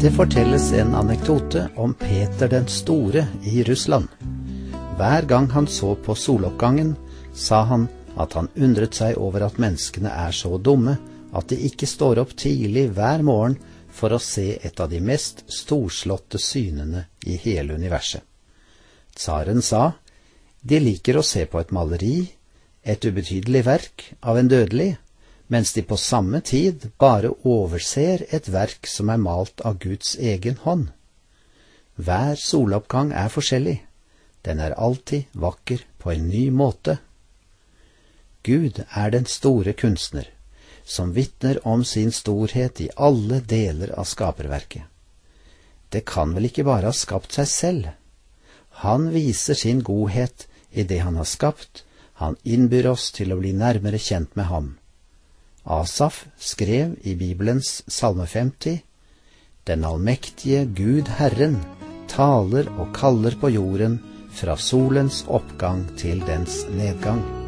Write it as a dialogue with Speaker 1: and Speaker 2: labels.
Speaker 1: Det fortelles en anekdote om Peter den store i Russland. Hver gang han så på soloppgangen, sa han at han undret seg over at menneskene er så dumme at de ikke står opp tidlig hver morgen for å se et av de mest storslåtte synene i hele universet. Tsaren sa, de liker å se på et maleri, et ubetydelig verk av en dødelig, mens de på samme tid bare overser et verk som er malt av Guds egen hånd. Hver soloppgang er forskjellig. Den er alltid vakker på en ny måte. Gud er den store kunstner, som vitner om sin storhet i alle deler av skaperverket. Det kan vel ikke bare ha skapt seg selv. Han viser sin godhet i det han har skapt. Han innbyr oss til å bli nærmere kjent med ham. Asaf skrev i Bibelens Salme 50, «Den allmektige Gud Herren taler og kaller på jorden fra solens oppgang til dens nedgang.»